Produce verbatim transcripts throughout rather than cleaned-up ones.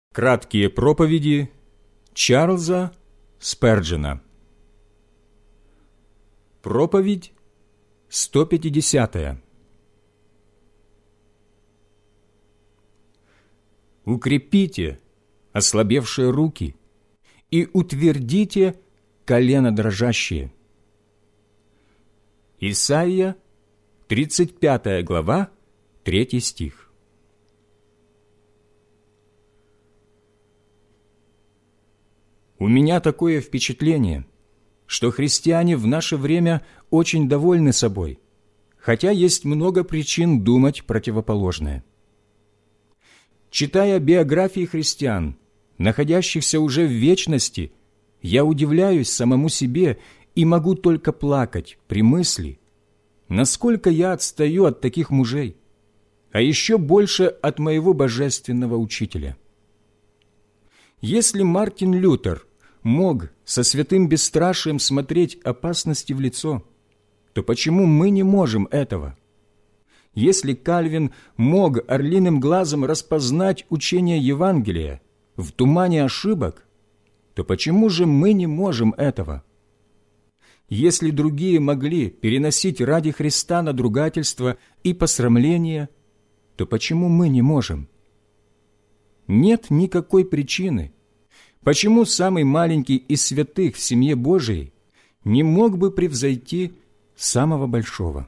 Краткие проповеди Чарльза Сперджена. Проповедь сто пятидесятая. Укрепите ослабевшие руки и утвердите колено дрожащие. Исайя, тридцать пятая глава, третий стих. У меня такое впечатление, что христиане в наше время очень довольны собой, хотя есть много причин думать противоположное. Читая биографии христиан, находящихся уже в вечности, я удивляюсь самому себе и могу только плакать при мысли, насколько я отстаю от таких мужей, а еще больше от моего божественного учителя. Если Мартин Лютер мог со святым бесстрашием смотреть опасности в лицо, то почему мы не можем этого? Если Кальвин мог орлиным глазом распознать учение Евангелия в тумане ошибок, то почему же мы не можем этого? Если другие могли переносить ради Христа надругательство и посрамление, то почему мы не можем? Нет никакой причины, почему самый маленький из святых в семье Божией не мог бы превзойти самого большого?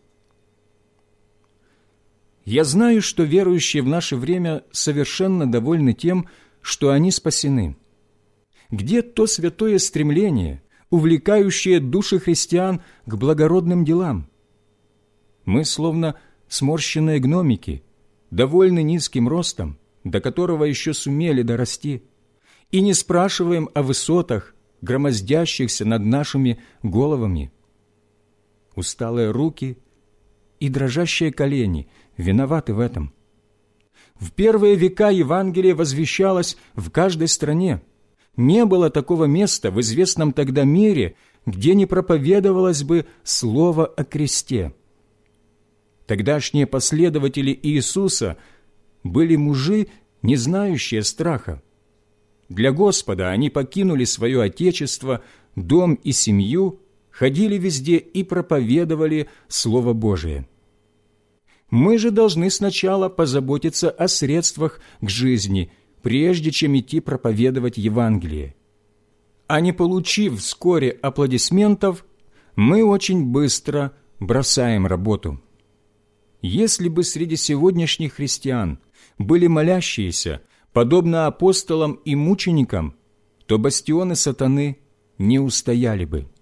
Я знаю, что верующие в наше время совершенно довольны тем, что они спасены. Где то святое стремление, увлекающее души христиан к благородным делам? Мы словно сморщенные гномики, довольны низким ростом, до которого еще сумели дорасти, и не спрашиваем о высотах, громоздящихся над нашими головами. Усталые руки и дрожащие колени виноваты в этом. В первые века Евангелие возвещалось в каждой стране. Не было такого места в известном тогда мире, где не проповедовалось бы слово о кресте. Тогдашние последователи Иисуса были мужи, не знающие страха. Для Господа они покинули свое отечество, дом и семью, ходили везде и проповедовали Слово Божие. Мы же должны сначала позаботиться о средствах к жизни, прежде чем идти проповедовать Евангелие. А не получив вскоре аплодисментов, мы очень быстро бросаем работу. Если бы среди сегодняшних христиан были молящиеся, подобно апостолам и мученикам, то бастионы сатаны не устояли бы.